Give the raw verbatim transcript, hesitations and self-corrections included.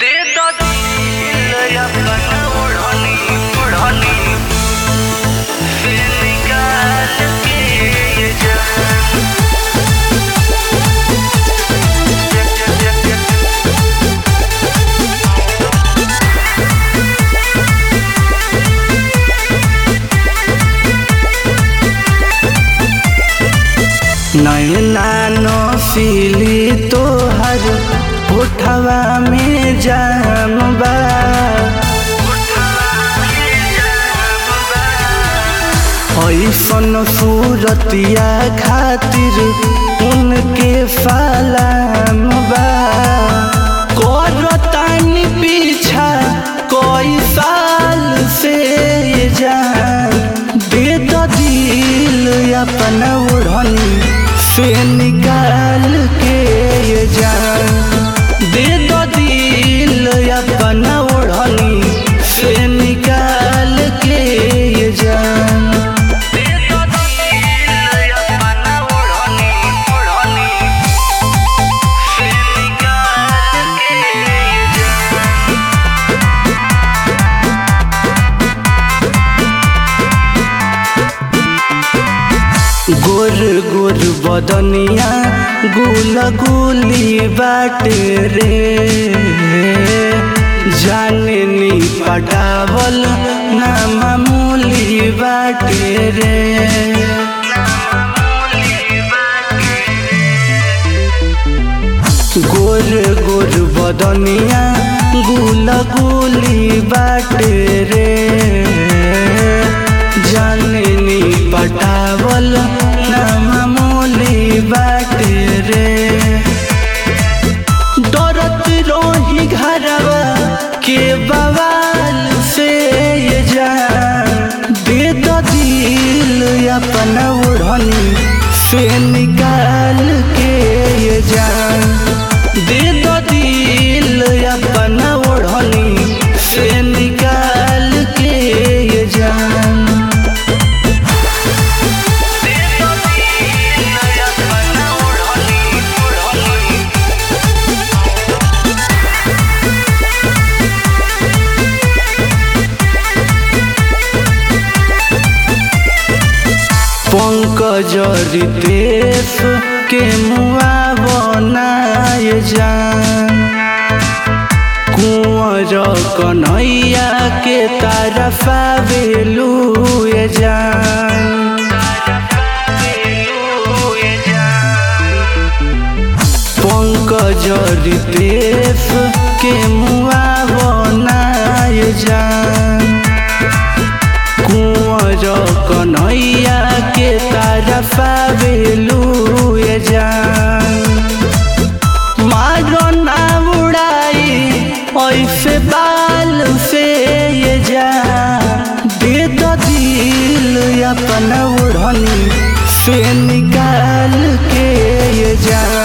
दे दो दिल अपन ओढ़नी ओढ़नी से निकाल के ये जान। नैना नौसीली तोहर होठवा में जाम बा, ऐसन सूरतिया खातिर उनके सलाम बा। करतानी पीछा कई साल से ये जान, दे दो दिल अपन ओढ़नी से निकाल के ये जान। दे दो दिल अपन ओढ़नी से निकाल के ये जान। दे दो दिल अपन ओढ़नी ओढ़नी से निकाल के ये जान। गोर गोर बदनिया गुल गुली बाटे रे, जाने नी पटावल ना मामूली बाटे रे। गोर गोर बदनिया गुल गुली बाटे रे, जाने नी पटावल ना मामूली बाटे रे। डरत रोही घरवा के बवाल से ये जान, दे दो दिल अपन ओढ़नी से निकाल के ये जान। दे दो दिल अपन ओढ़नी से निकाल के ये जान। पंकज रितेश के मुआ बनाए जान, कुंवर कन्हैया के तरफा बेलू ये जान। पंकज रितेश के मुआ बनाए जान, कुंवर कन्हैया के तरफा बेलू ये जान। मारो ना उड़ाई ऐसे बाल से ये जान, दे दो दिल अपन ओढ़नी से निकाल के ये जान।